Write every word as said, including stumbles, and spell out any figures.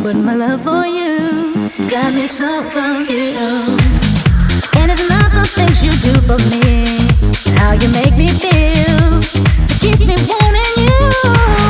But my love for you got me so confused. And it's not the things you do for me, how you make me feel, it keeps me wanting you.